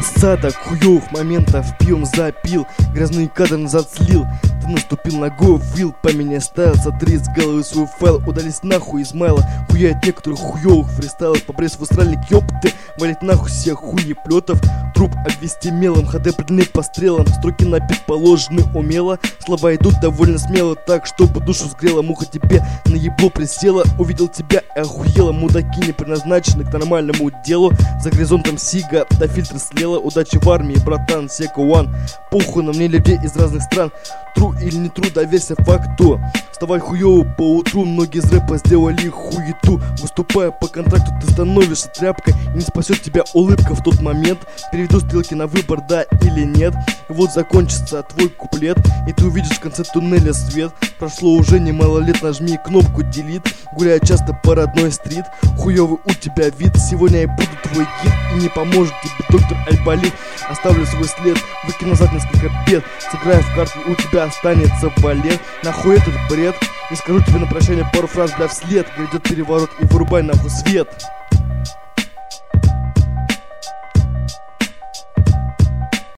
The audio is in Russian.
Осадок хуёвых моментов пивом запил, грязные кадры назад слил. Ты наступил ногой в вил, по меня ставил, сотри с головы свой файл. Удались нахуй из майла, хуяет некоторых хуёвых фристайлов. Побрез в астральник, ёпты, валить нахуй всех хуеплётов. Труп обвести мелом, ходы определены по стрелам. Строки на бит положены умело, слова идут довольно смело, так чтобы душу сгрела. Муха тебе на ебло присела, увидел тебя и охуела. Мудаки не предназначены к нормальному делу. За горизонтом сига, до фильтра слела. Удачи в армии, братан, сека one. Похуй на мне людей из разных стран. Тру или не тру, доверься факту. Вставай хуёво по утру, многие из рэпа сделали хуету. Выступая по контракту, ты становишься тряпкой, и не спасет тебя улыбка в тот момент. Переведу стрелки на выбор, да или нет. И вот закончится твой куплет, и ты увидишь в конце туннеля свет. Прошло уже немало лет, нажми кнопку delete. Гуляя часто по родной стрит, хуёвый у тебя вид. Сегодня я буду твой гид, и не поможет тебе доктор Айболит. Оставлю свой след, выкину назад несколько бед. Сыграю в карты, у тебя останется балет. Нахуй этот бред, и скажу тебе на прощание пару фраз, бля, вслед. Грядет переворот и вырубай нахуй свет.